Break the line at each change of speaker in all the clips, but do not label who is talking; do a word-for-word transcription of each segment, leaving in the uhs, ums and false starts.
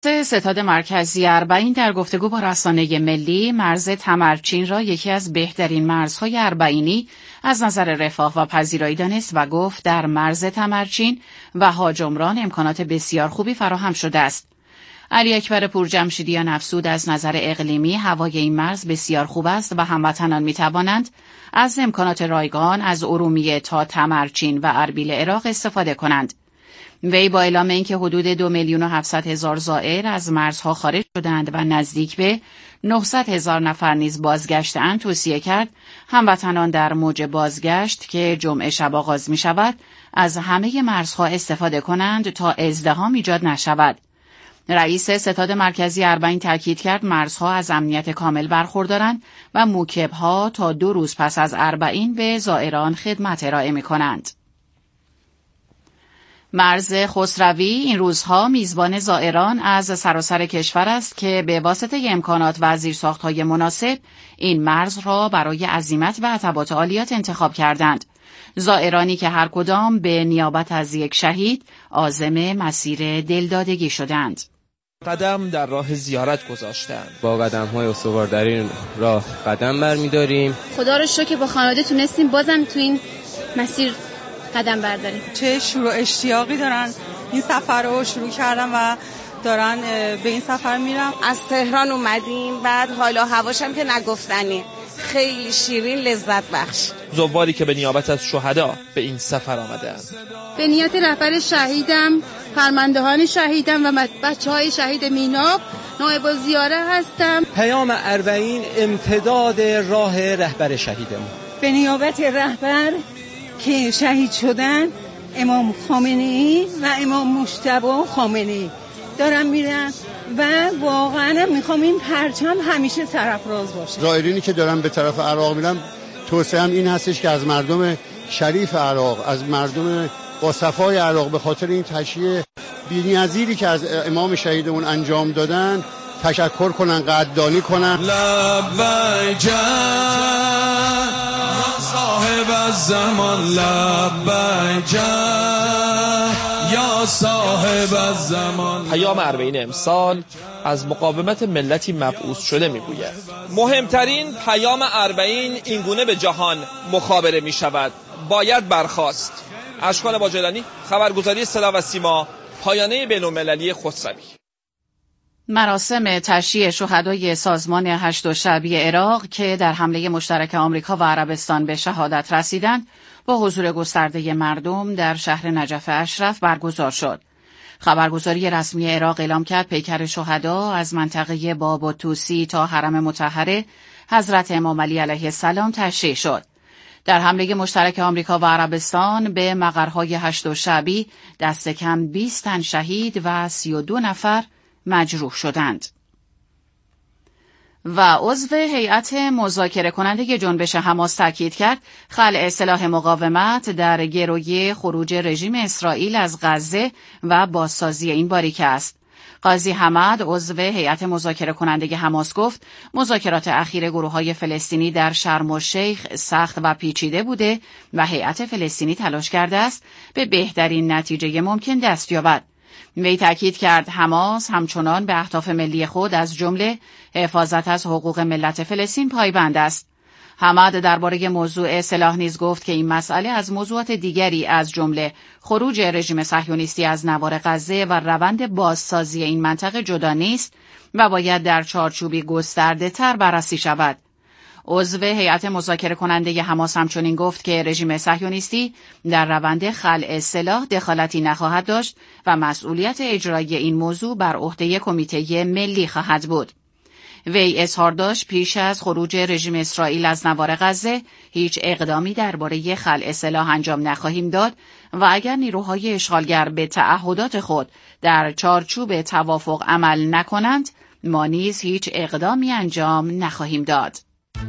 ستاد مرکزی اربعین در گفتگو با رسانه ملی مرز تمرچین را یکی از بهترین مرزهای اربعینی از نظر رفاه و پذیرایی دانست و گفت در مرز تمرچین و هاجمران امکانات بسیار خوبی فراهم شده است. علی اکبر پورجمشیدیان افزود از نظر اقلیمی هوای این مرز بسیار خوب است و هموطنان می توانند از امکانات رایگان از ارومیه تا تمرچین و اربیل عراق استفاده کنند. وی با اعلام اینکه حدود دو میلیون و هفتصد هزار زائر از مرزها خارج شدند و نزدیک به نهصد هزار نفر نیز بازگشتند توصیه کرد هموطنان در موج بازگشت که جمعه شب آغاز می شود از همه مرزها استفاده کنند تا ازدحام ایجاد نشود. رئیس ستاد مرکزی اربعین تاکید کرد مرزها از امنیت کامل برخوردارند و موکب‌ها تا دو روز پس از اربعین به زائران خدمت ارائه می کنند. مرز خسروی این روزها میزبان زائران از سراسر کشور است که به واسطه امکانات و زیرساخت‌های مناسب این مرز را برای عزیمت و عتبات عالیات انتخاب کردند. زائرانی که هر کدام به نیابت از یک شهید عازم مسیر دلدادگی شدند.
قدم در راه زیارت گذاشتند.
با قدم‌های استوار در این راه قدم برمی‌داریم.
خدا رو شکر که با خانواده تونستیم بازم تو این مسیر قدم برداریم.
چه شروع اشتیاقی دارن این سفر رو شروع کردن و دارن به این سفر میرم.
از تهران اومدیم، بعد حالا هواشم که نگفتنی، خیلی شیرین، لذت بخش.
زواری که به نیابت از شهدا به این سفر آمدند.
به نیت رهبر شهیدم، فرماندهان شهیدم و بچه‌های شهید میناب نایب الزیاره هستم.
پیام اربعین امتداد راه رهبر شهیدمون.
به نیابت رهبر که شهید شدن امام خامنه‌ای و امام مجتبی خامنه‌ای دارم میرم و واقعا میخوام این پرچم همیشه سرافراز باشه.
زائرینی که دارم به طرف عراق میرم توصیه‌ام این هستش که از مردم شریف عراق، از مردم با صفای عراق به خاطر این تشییع بی‌نظیری که از امام شهیدمون انجام دادن تشکر کنن، قدردانی کنن.
لبیک صاحب الزمان، لبیک یا صاحب الزمان.
پیام اربعین امسال از مقاومت ملتی مبعوث شده میگوید. مهمترین پیام اربعین اینگونه به جهان مخابره می شود: باید برخاست. اشکان باجلانی، خبرگزاری صدا و سیما، پایانه بین‌المللی خسروی.
مراسم تشییع شهدای سازمان هشت‌الشعبی عراق که در حمله مشترک آمریکا و عربستان به شهادت رسیدند با حضور گسترده مردم در شهر نجف اشرف برگزار شد. خبرگزاری رسمی عراق اعلام کرد پیکر شهدا از منطقه باب الطوسی تا حرم مطهره حضرت امام علی علیه السلام تشییع شد. در حمله مشترک آمریکا و عربستان به مقرهای هشت‌الشعبی دست کم بیست تن شهید و سی و دو نفر مجروح شدند. و عضو هیئت مذاکره کننده جنبش حماس تاکید کرد خلع سلاح مقاومت در گروی خروج رژیم اسرائیل از غزه و بازسازی این باریکه است. قاضی حمد عضو هیئت مذاکره کننده حماس گفت مذاکرات اخیر گروه‌های فلسطینی در شرم الشیخ سخت و پیچیده بوده و هیئت فلسطینی تلاش کرده است به بهترین نتیجه ممکن دست یابد. وی تاکید کرد حماس همچنان به اهداف ملی خود از جمله حفاظت از حقوق ملت فلسطین پایبند است. حمد درباره موضوع سلاح نیز گفت که این مسئله از موضوعات دیگری از جمله خروج رژیم صهیونیستی از نوار غزه و روند بازسازی این منطقه جدا نیست و باید در چارچوبی گسترده تر بررسی شود. عضو هیئت مذاکره کننده حماس همچنین گفت که رژیم صهیونیستی در روند خلع سلاح دخالتی نخواهد داشت و مسئولیت اجرایی این موضوع بر عهده کمیته ملی خواهد بود. وی اظهار داشت پیش از خروج رژیم اسرائیل از نوار غزه هیچ اقدامی درباره خلع سلاح انجام نخواهیم داد و اگر نیروهای اشغالگر به تعهدات خود در چارچوب توافق عمل نکنند ما نیز هیچ اقدامی انجام نخواهیم داد.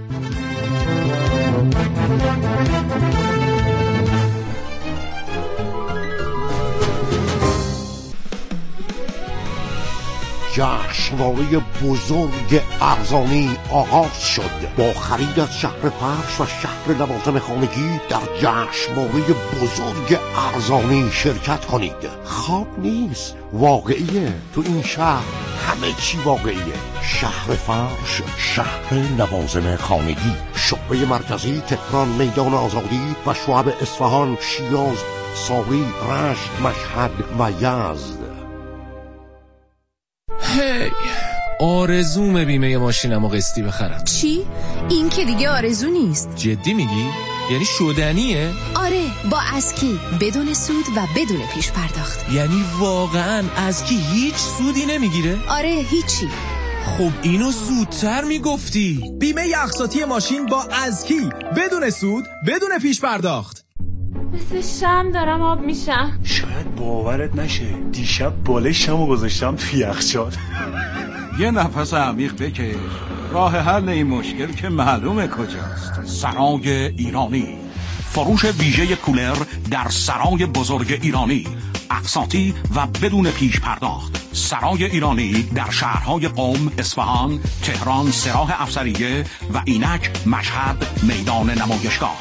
جشنواره بزرگ ارزانی آغاز شد. با خرید از شهر فرش و شهر لوازم خانگی در جشنواره بزرگ ارزانی شرکت کنید. خواب نیست، واقعیه. تو این شهر همه چی واقعیه. شهر فرش، شهر لوازم خانگی، شعبه مرکزی تهران، میدان آزادی و شعب اصفهان، شیراز، ساری، رشت، مشهد و یزد.
هی آرزوم بیمه ماشینمو قسطی بخرم.
چی؟ این که دیگه آرزو نیست.
جدی میگی؟ یعنی شدنیه؟
آره، با اسکی بدون سود و بدون پیش پرداخت.
یعنی واقعا اسکی هیچ سودی نمیگیره؟
آره، هیچی.
خب اینو زودتر میگفتی.
بیمه اقساطی ماشین با اسکی بدون سود بدون پیش پرداخت.
مثل شم دارم آب میشم.
شاید باورت نشه دیشب بالشمو گذاشتم توی یخچال.
یه نفس عمیق بکش. راه حل این مشکل که معلومه کجاست. سرای ایرانی، فروش ویژه کولر در سرای بزرگ ایرانی، اقساطی و بدون پیش پرداخت. سرای ایرانی در شهرهای قم، اصفهان، تهران، سراح افسریه و اینک مشهد میدان نمایشگاه.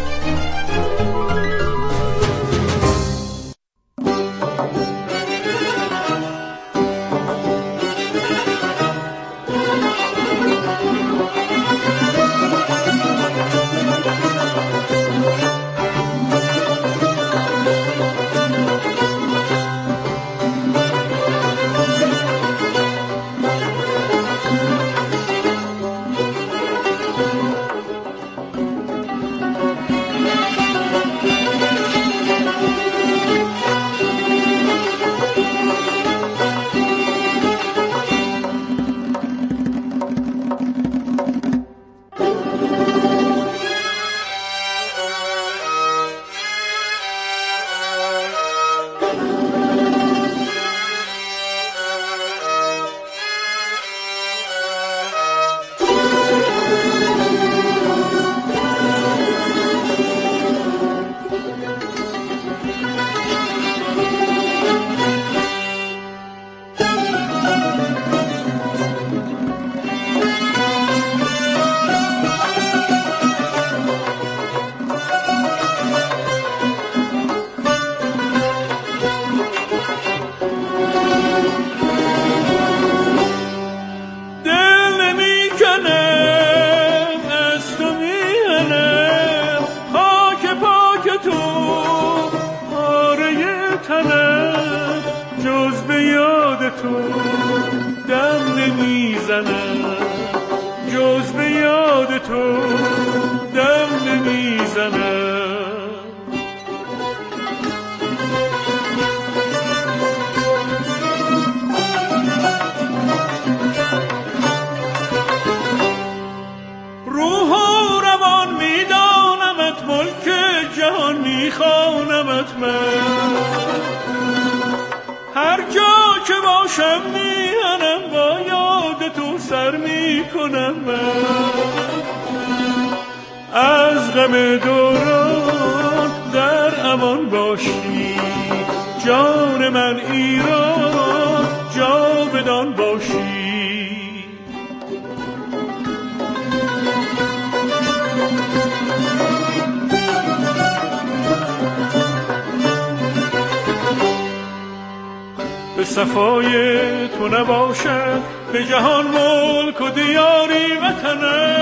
صفای تو نباشد به جهان ملک و دیاری وطنه.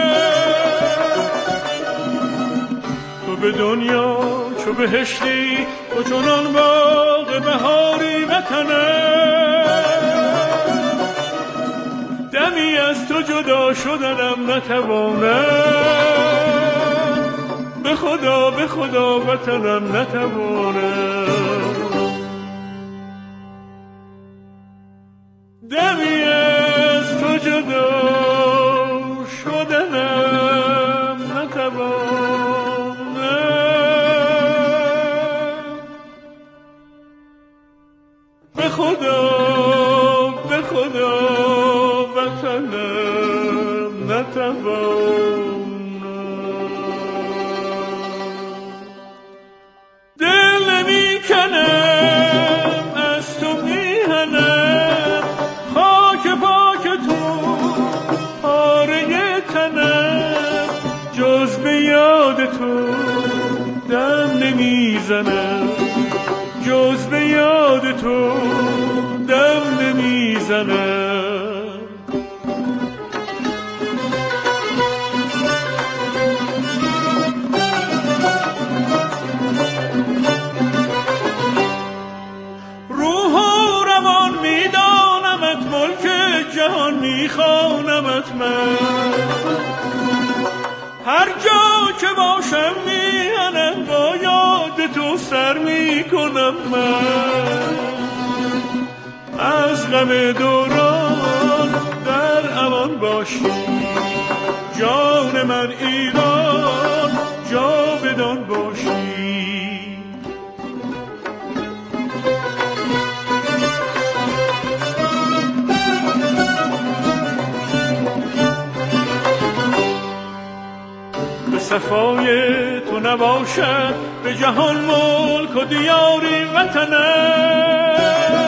تو به دنیا چو بهشتی و چنان باغ بهاری وطنه. دمی از تو جدا شدنم نتوانم، به خدا به خدا وطنم نتوانم. دمی از تو جدا شدنم نتوانم، به خدا به خدا وطنم نتوانم. دل نمیکنم از تو میهنم، خاک پاک تو پاره تنم، جز به یاد تو دم نمیزنم، جز به یاد تو دم نمیزنم. میزنم. روح و روان میدانمت، ملک جهان میخوانمت من. هر جا که باشم میهنم، با یاد تو سر میکنم من. از غم دوران در امان باشی، جان من ایران جاودان باشی. به صفای تو نباشد به جهان ملک و دیاری وطنم.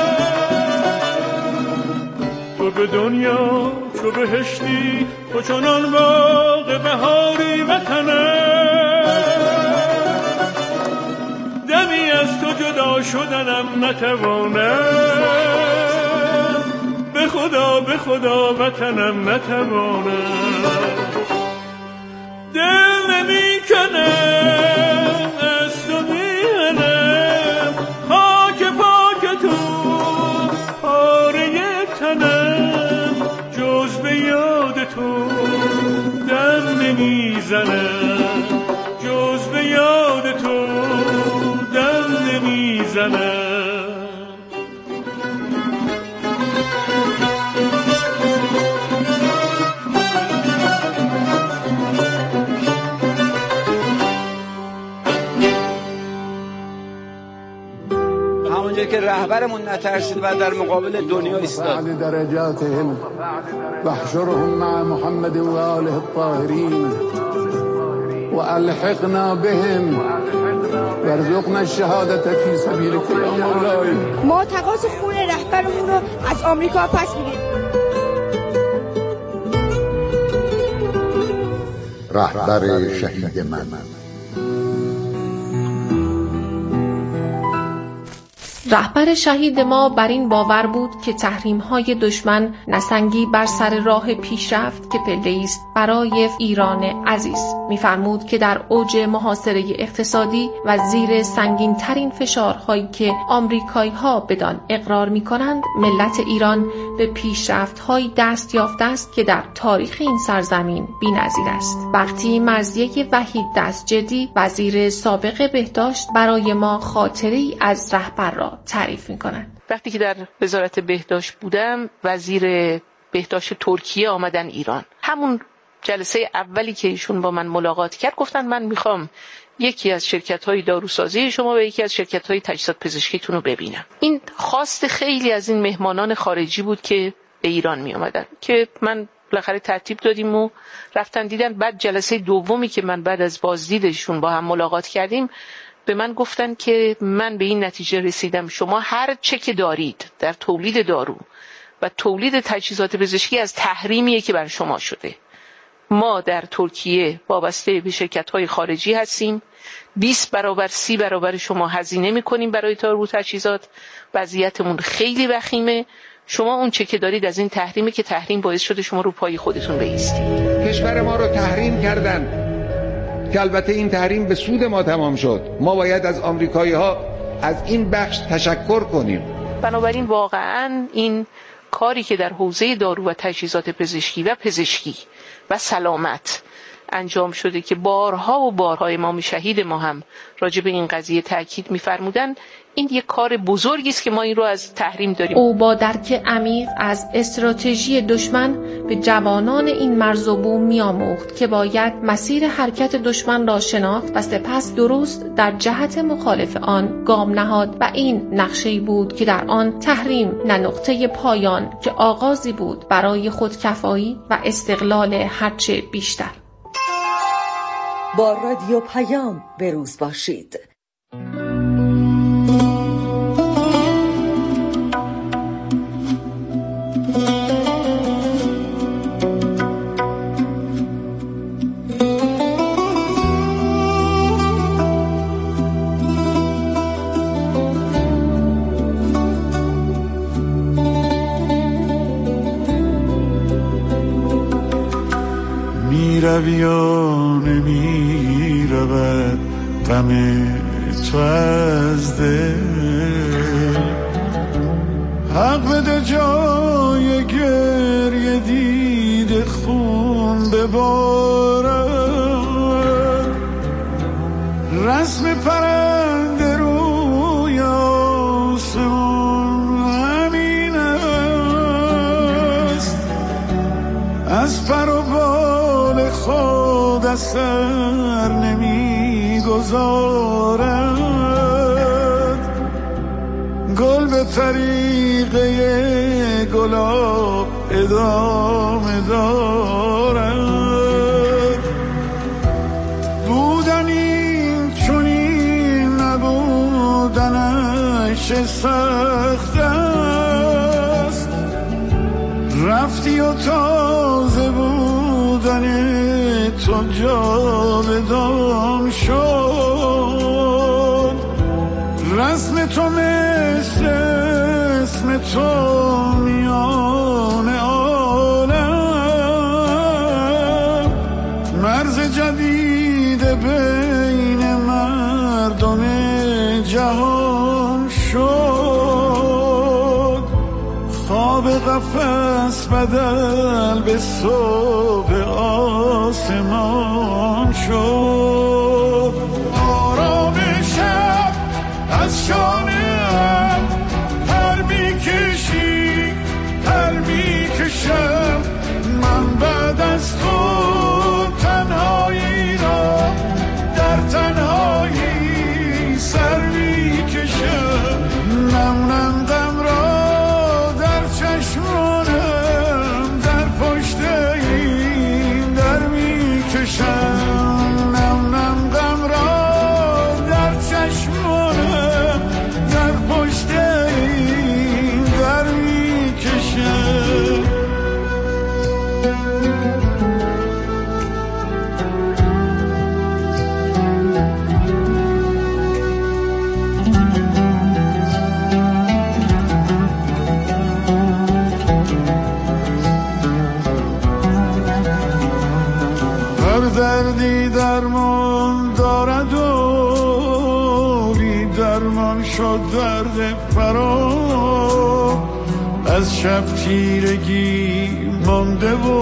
تو به دنیا چو بهشتی، تو چنان باغ بهاری وطنم. دمی از تو جدا شدنم نتوانم، به خدا به خدا وطنم نتوانم. دل نمی کنم از تو میهنم، خاک پاک تو پاره تنم. جز به یاد تو دم نمی زنم، جز به یاد تو دم نمی زنم.
که رهبرمون نترسید و در مقابل دنیا ایستاد.
درجاتهم واحشرهم مع محمد و آله الطاهرین و الحقنا بهم وارزقنا الشهادة فی سبیلک یا مولای.
ما تقاضا خون رهبرمون رو از آمریکا پس میگیریم.
رهبر شهید من.
رهبر شهید ما بر این باور بود که تحریم‌های دشمن نسنگی بر سر راه پیشرفت که پله‌ای است برای ایران عزیز. می‌فرمود که در اوج محاصره اقتصادی و زیر سنگین‌ترین فشارهایی که آمریکایی‌ها بدان اقرار می‌کنند، ملت ایران به پیشرفت‌هایی دست یافته است که در تاریخ این سرزمین بی‌نظیر است. وقتی مرضیه وحید دستجدی، وزیر سابق بهداشت، برای ما خاطره‌ای از رهبر را تعریف می‌کنند.
وقتی که در وزارت بهداشت بودم، وزیر بهداشت ترکیه آمدن ایران. همون جلسه اولی که ایشون با من ملاقات کرد، گفتن من میخوام یکی از شرکت‌های داروسازی شما و یکی از شرکت‌های تجهیزات پزشکیتون رو ببینم. این خواست خیلی از این مهمانان خارجی بود که به ایران می آمدن که من بالاخره ترتیب دادیم و رفتن دیدن. بعد جلسه دومی که من بعد از بازدیدشون با هم ملاقات کردیم، به من گفتن که من به این نتیجه رسیدم شما هر چه که دارید در تولید دارو و تولید تجهیزات پزشکی از تحریمیه که بر شما شده. ما در ترکیه وابسته به شرکت‌های خارجی هستیم، بیست برابر سی برابر شما هزینه می‌کنیم برای دارو تجهیزات، وضعیتمون خیلی وخیمه. شما اون چه که دارید از این تحریمی که تحریم باعث شده شما رو پای خودتون بایستید.
کشور ما رو تحریم کردن که البته این تحریم به سود ما تمام شد. ما باید از آمریکایی‌ها از این بخش تشکر کنیم.
بنابراین واقعاً این کاری که در حوزه دارو و تجهیزات پزشکی و پزشکی و سلامت انجام شده که بارها و بارها امام شهید ما هم راجع به این قضیه تاکید می‌فرمودن، این یک کار بزرگی است که ما این رو از تحریم داریم.
او با درک عمیق از استراتژی دشمن به جوانان این مرز و بوم می‌آموخت که باید مسیر حرکت دشمن را شناخت و سپس درست در جهت مخالف آن گام نهاد و این نقشه‌ای بود که در آن تحریم نه نقطه پایان که آغازی بود برای خودکفایی و استقلال هرچه بیشتر.
با رادیو پیام به روز باشید.
می روی و نمی رود غم تو از دل. حق بده جای گریه دیده خون ببارد، رسم پرنده روی آسمان همین است، از پر و بال خود از سر نمی گذارد. گل به طریقه گلاب ادامه دارد. بودن این چنین نبودنش سخت است، رفتی و تازه بودن تو جاودان شد. رسم تو مثل اسم تو میان عالم، مرز جدید بین مردم جهان شد. خواب قفس بدل به صبح آسمان شد. آرام شب از شانه‌ام پر می‌کشی پر می‌کشم، من بعد از تو تنهایی را در تنهایی سر می‌کشم. نم نم غم را در چشمانم در پشت این در می‌کشم. نم نم غم را در چشمانم در پشت این در می‌کشم. هر دردی درمان دارد و بی درمان شد درد فرا. از شب تیرگی مانده و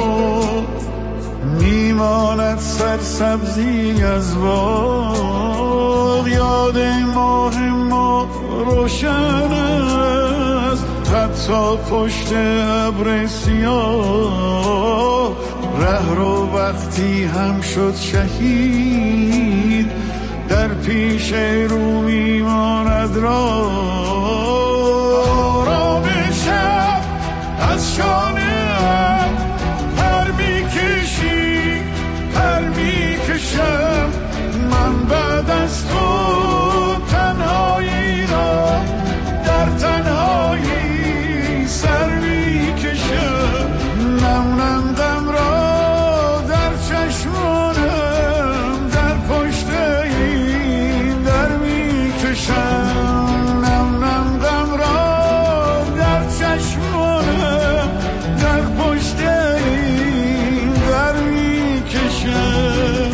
میماند سرسبزی از باغ. یاد ماه ما روشن است حتی پشت ابر سیاه. ره رو وقتی هم شد شهید در پیش رو میماند راه. آرام شب از شانه‌ام پر می‌کشی پر می‌کشم، من بعد از تو تنهایی را در تنهایی سر می‌کشم. نم نم غم را در چشمانم در پشت این در می‌کشم. نم نم غم را در چشمانم در پشت این در می‌کشم.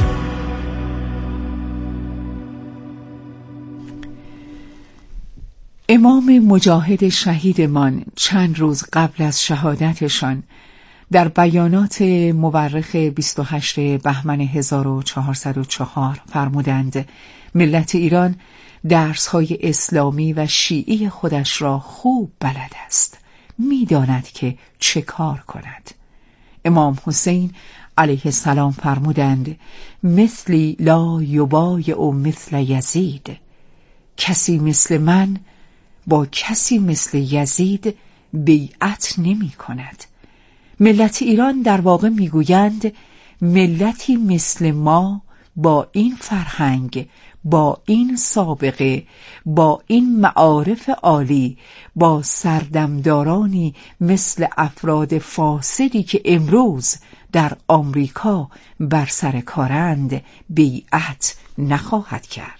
امام مجاهد شهیدمان چند روز قبل از شهادتشان در بیانات مورخ بیست و هشتم بهمن هزار و چهارصد و چهار فرمودند ملت ایران درس‌های اسلامی و شیعی خودش را خوب بلد است، می‌داند که چه کار کند. امام حسین علیه السلام فرمودند مثلی لا یبایع مثل یزید، کسی مثل من با کسی مثل یزید بیعت نمی کند. ملت ایران در واقع میگویند ملتی مثل ما با این فرهنگ، با این سابقه، با این معارف عالی، با سردمدارانی مثل افراد فاسدی که امروز در آمریکا بر سر کارند بیعت نخواهد کرد.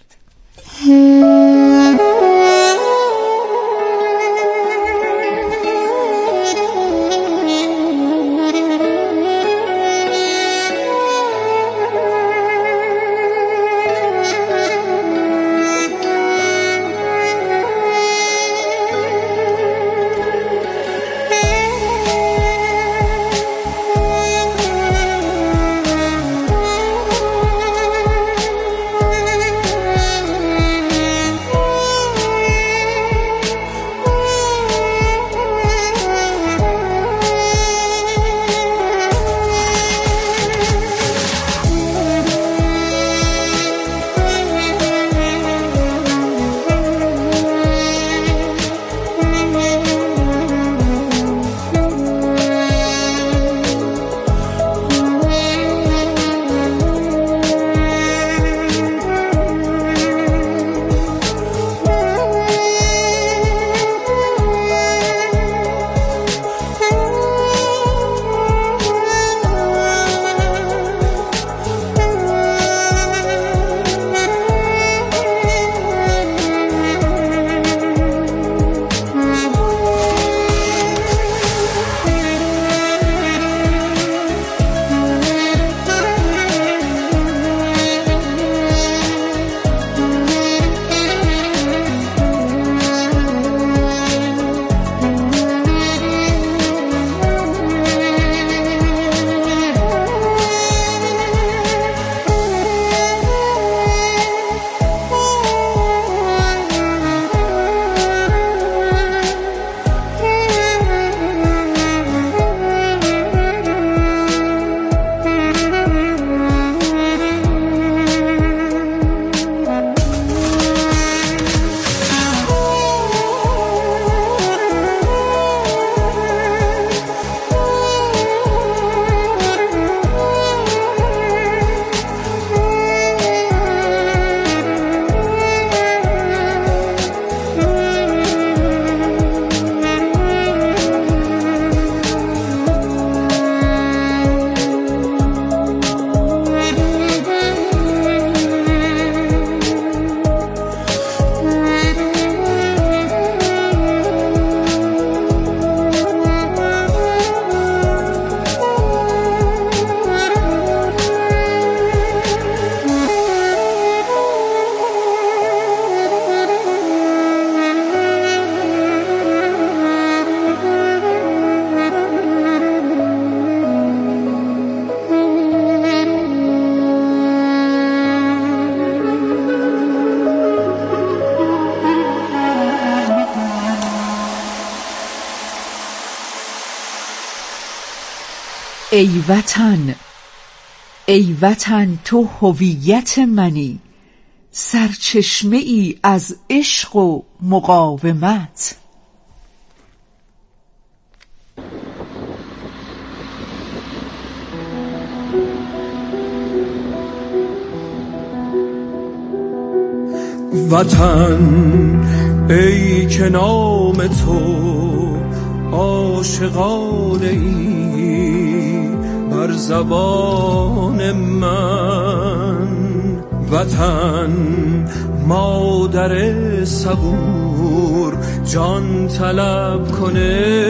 ای وطن، ای وطن تو هویت منی، سرچشمه ای از عشق و مقاومت.
وطن ای که نام تو عاشقانه ای بر زبان من، وطن مادر صبور جان طلب کنه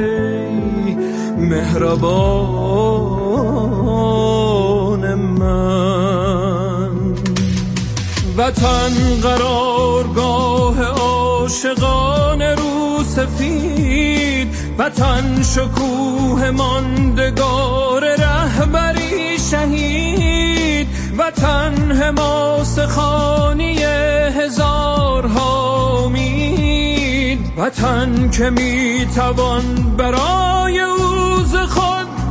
مهربان من، وطن قرارگاه عاشقان رو سفید، وطن شکوه ماندگار رهبری شهید، وطن حماس خانی هزارها امید، وطن که میتوان برای او ز خود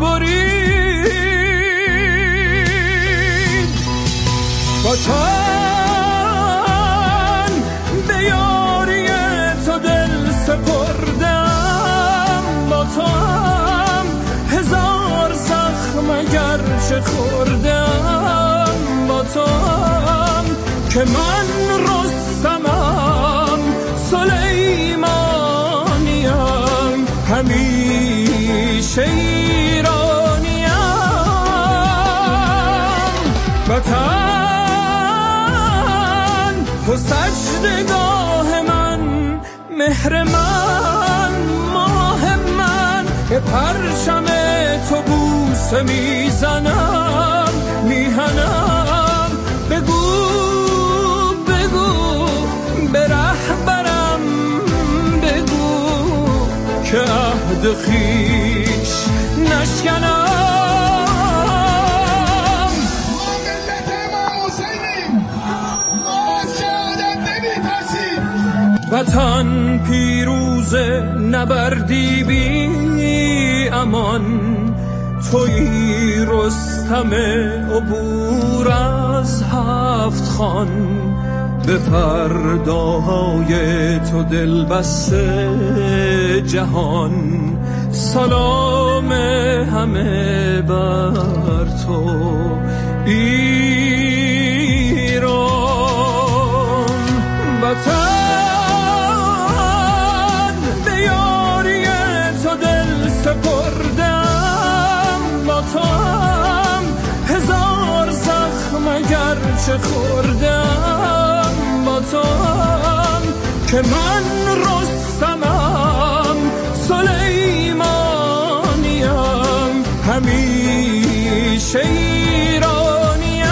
برید، وطن به یاری تو دل سپردم، با تو هم هزار زخم اگرچه خوردم، با تو هم که من رستمم سلیمانیم، همیشه ایرانیم، وطن تو سجدگاه من، مهر من، ماه من، به پرچم تو بوسه میزنم، میهنم، بگو بگو به رهبرم بگو که عهد خویش نشکنم. وطن پیروز نبردی بی امان، تویی رستم عبور از هفت خان، به فرداهای تو دل بسته جهان، سلام همه بر تو ایران، وطن سپردم، با تو هم هزار زخم اگرچه خوردم، با تو هم که من رستمم سلیمانیم، همیشه ایرانیم،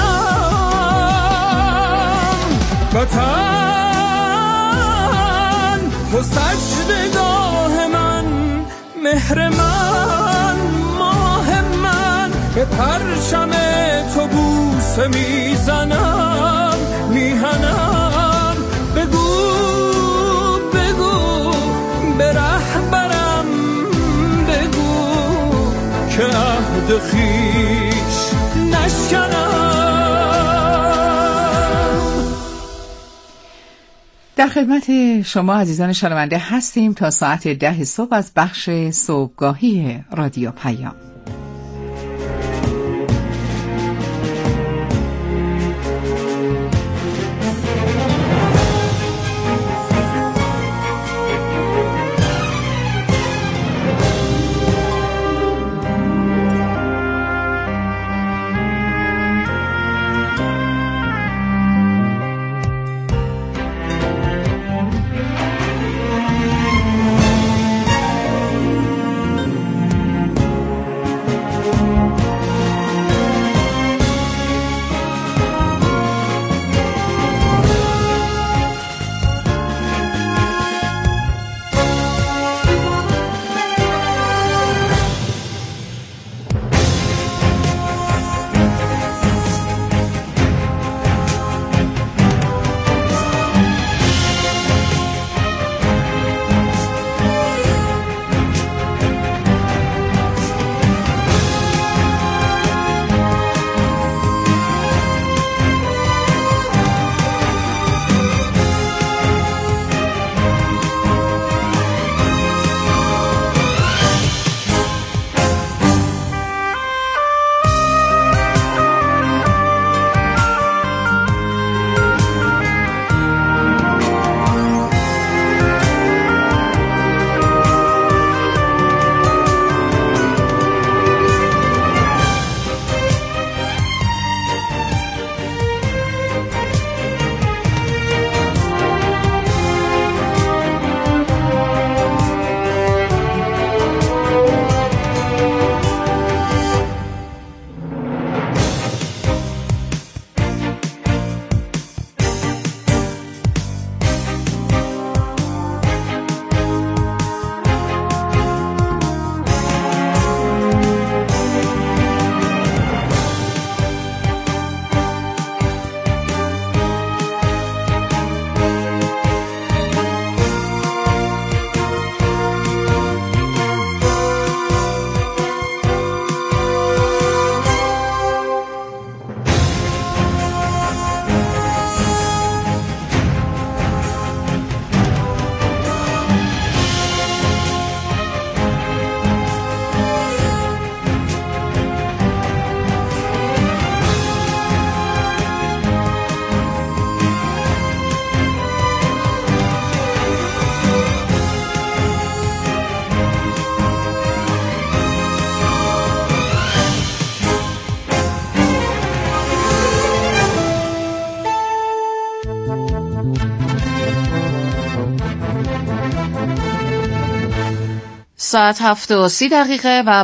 وطن تو سجدگاه من، مهر من، ماه من، به پرچم تو بوسه میزنم، میهنم، بگو بگو به رهبرم بگو که عهد خویش نشکنم.
در خدمت شما عزیزان شنونده هستیم تا ساعت ده صبح از بخش صبحگاهی رادیو پیام.
ساعت هفت و سی دقیقه و